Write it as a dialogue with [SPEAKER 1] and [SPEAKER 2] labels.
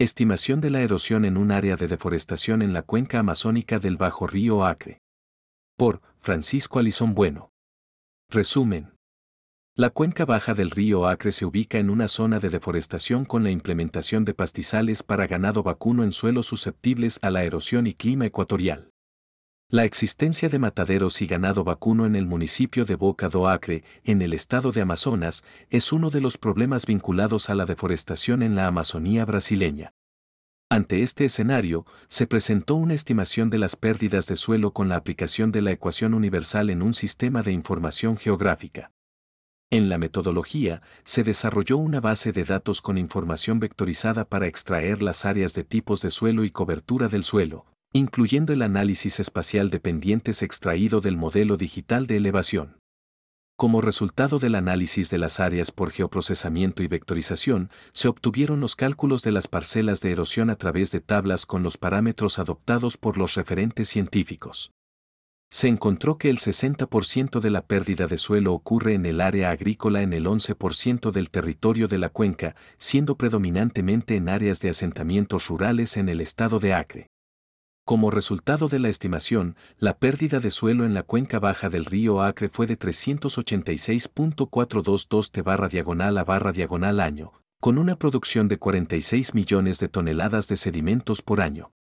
[SPEAKER 1] Estimación de la erosión en un área de deforestación en la cuenca amazónica del Bajo Río Acre. Por Francisco Alizón Bueno. Resumen. La cuenca baja del río Acre se ubica en una zona de deforestación con la implementación de pastizales para ganado vacuno en suelos susceptibles a la erosión y clima ecuatorial. La existencia de mataderos y ganado vacuno en el municipio de Boca do Acre, en el estado de Amazonas, es uno de los problemas vinculados a la deforestación en la Amazonía brasileña. Ante este escenario, se presentó una estimación de las pérdidas de suelo con la aplicación de la ecuación universal en un sistema de información geográfica. En la metodología, se desarrolló una base de datos con información vectorizada para extraer las áreas de tipos de suelo y cobertura del suelo, incluyendo el análisis espacial de pendientes extraído del modelo digital de elevación. Como resultado del análisis de las áreas por geoprocesamiento y vectorización, se obtuvieron los cálculos de las parcelas de erosión a través de tablas con los parámetros adoptados por los referentes científicos. Se encontró que el 60% de la pérdida de suelo ocurre en el área agrícola en el 11% del territorio de la cuenca, siendo predominantemente en áreas de asentamientos rurales en el estado de Acre. Como resultado de la estimación, la pérdida de suelo en la cuenca baja del río Acre fue de 386.422 t/diagonal año, con una producción de 46 millones de toneladas de sedimentos por año.